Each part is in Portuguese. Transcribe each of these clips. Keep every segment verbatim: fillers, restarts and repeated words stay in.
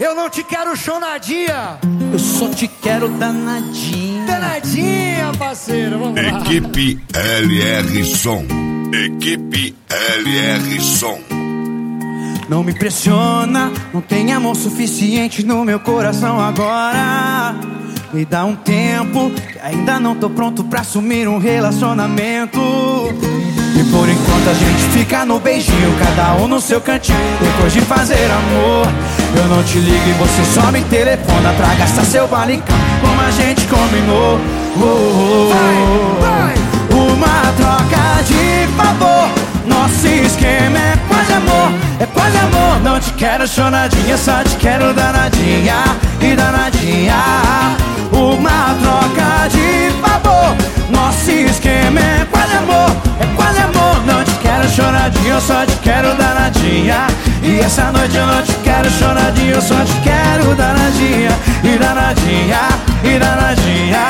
Eu não te quero chonadinha, eu só te quero danadinha. Danadinha, parceiro, vamos lá. Equipe L R Som. Equipe L R Som. Não me pressiona, não tem amor suficiente no meu coração agora. Me dá um tempo, que ainda não tô pronto pra assumir um relacionamento. E por enquanto a gente fica no beijinho, cada um no seu cantinho. Depois de fazer amor, eu não te ligo e você só me telefona pra gastar seu balicão, como a gente combinou. Oh, oh, oh. Vai, vai. Uma troca de favor, nosso esquema é quase amor, é quase amor. Não te quero chonadinha, só te quero danadinha e danadinha. Uma troca de favor, nosso esquema é quase amor, é quase amor. Não te quero choradinha, eu só te quero danadinha. E essa noite eu não te quero choradinha, eu só te quero danadinha e danadinha e danadinha.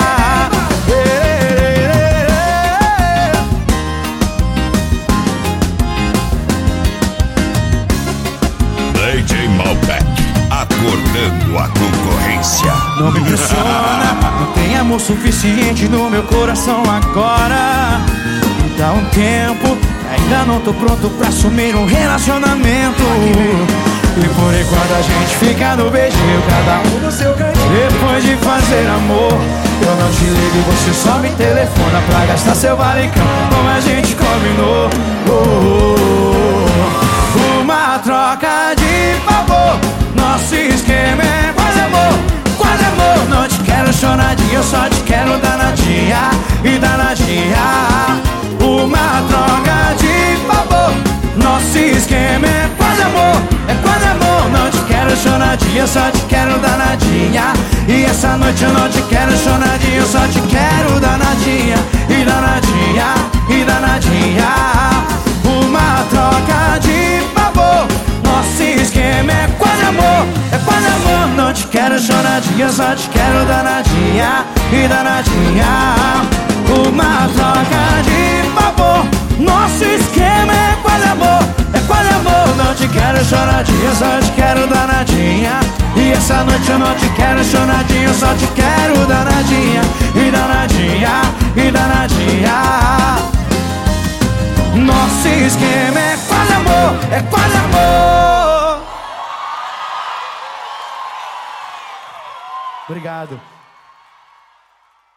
D J Malbec, acordando a concorrência. Não me impressiona, não tem amor suficiente no meu coração agora. Me dá um tempo, ainda não tô pronto pra assumir um relacionamento. E por enquanto a gente fica no beijinho, cada um no seu cantinho. Depois de fazer amor, eu não te ligo e você só me telefona pra gastar seu balicão, como a gente combinou. Oh, oh, oh. Uma troca de favor, nosso esquema é quase amor, quase amor. Não te quero chonadinha, eu só te quero danadinha e danadinha. Uma troca de favor, nosso esquema é quase amor, é quase amor. Não te quero chonadinha, eu só te quero danadinha. E essa noite eu não te quero chonadinha, eu só te quero danadinha e danadinha e danadinha. Uma troca de favor, nosso esquema é quase amor, é quase amor. Não te quero chonadinha, eu só te quero danadinha e danadinha. Uma troca de favor, nosso esquema é quase amor, é quase amor. Não te quero choradinha, eu só te quero danadinha. E essa noite eu não te quero chonadinha, eu só te quero danadinha e danadinha e danadinha. Nosso esquema é quase amor, é quase amor. Obrigado.